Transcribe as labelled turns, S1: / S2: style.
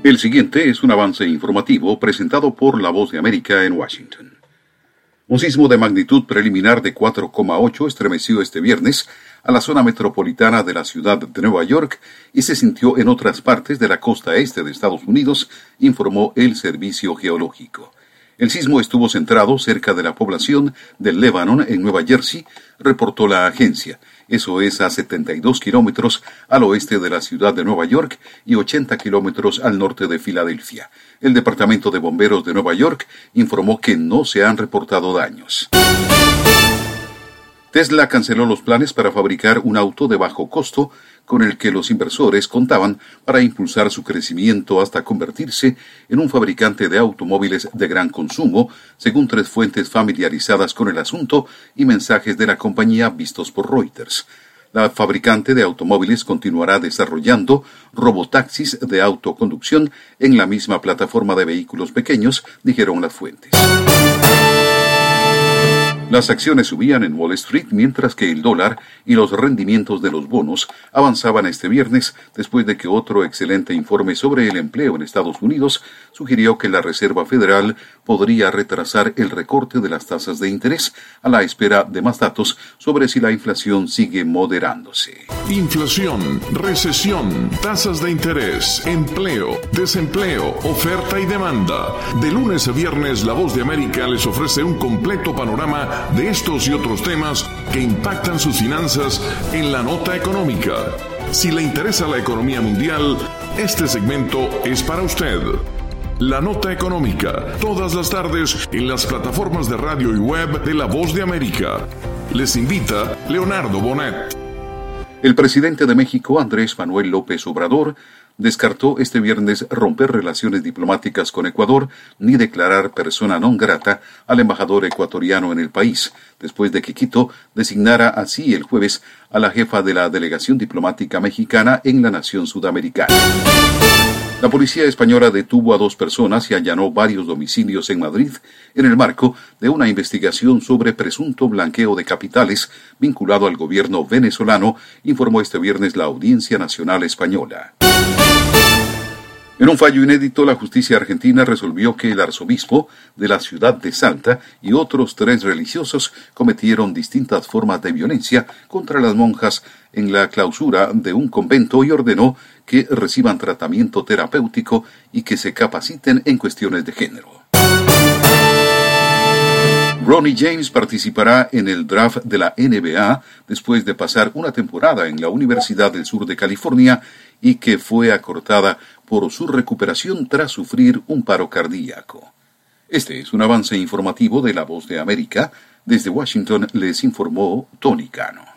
S1: El siguiente es un avance informativo presentado por La Voz de América en Washington. Un sismo de magnitud preliminar de 4,8 estremeció este viernes a la zona metropolitana de la ciudad de Nueva York y se sintió en otras partes de la costa este de Estados Unidos, informó el Servicio Geológico. El sismo estuvo centrado cerca de la población de Lebanon, en Nueva Jersey, reportó la agencia. Eso es a 72 kilómetros al oeste de la ciudad de Nueva York y 80 kilómetros al norte de Filadelfia. El Departamento de Bomberos de Nueva York informó que no se han reportado daños. Tesla canceló los planes para fabricar un auto de bajo costo con el que los inversores contaban para impulsar su crecimiento hasta convertirse en un fabricante de automóviles de gran consumo, según 3 fuentes familiarizadas con el asunto y mensajes de la compañía vistos por Reuters. La fabricante de automóviles continuará desarrollando robotaxis de autoconducción en la misma plataforma de vehículos pequeños, dijeron las fuentes. Las acciones subían en Wall Street mientras que el dólar y los rendimientos de los bonos avanzaban este viernes después de que otro excelente informe sobre el empleo en Estados Unidos sugirió que la Reserva Federal podría retrasar el recorte de las tasas de interés a la espera de más datos sobre si la inflación sigue moderándose.
S2: Inflación, recesión, tasas de interés, empleo, desempleo, oferta y demanda. De lunes a viernes, La Voz de América les ofrece un completo panorama de estos y otros temas que impactan sus finanzas en la nota económica. Si le interesa la economía mundial, este segmento es para usted. La nota económica, todas las tardes en las plataformas de radio y web de La Voz de América. Les invita Leonardo Bonet.
S1: El presidente de México, Andrés Manuel López Obrador, descartó este viernes romper relaciones diplomáticas con Ecuador ni declarar persona non grata al embajador ecuatoriano en el país, después de que Quito designara así el jueves a la jefa de la delegación diplomática mexicana en la nación sudamericana. La policía española detuvo a 2 personas y allanó varios domicilios en Madrid en el marco de una investigación sobre presunto blanqueo de capitales vinculado al gobierno venezolano, informó este viernes la Audiencia Nacional Española. En un fallo inédito, la justicia argentina resolvió que el arzobispo de la ciudad de Salta y otros 3 religiosos cometieron distintas formas de violencia contra las monjas en la clausura de un convento y ordenó que reciban tratamiento terapéutico y que se capaciten en cuestiones de género. Bronny James participará en el draft de la NBA después de pasar una temporada en la Universidad del Sur de California y que fue acortada por su recuperación tras sufrir un paro cardíaco. Este es un avance informativo de La Voz de América. Desde Washington les informó Tony Cano.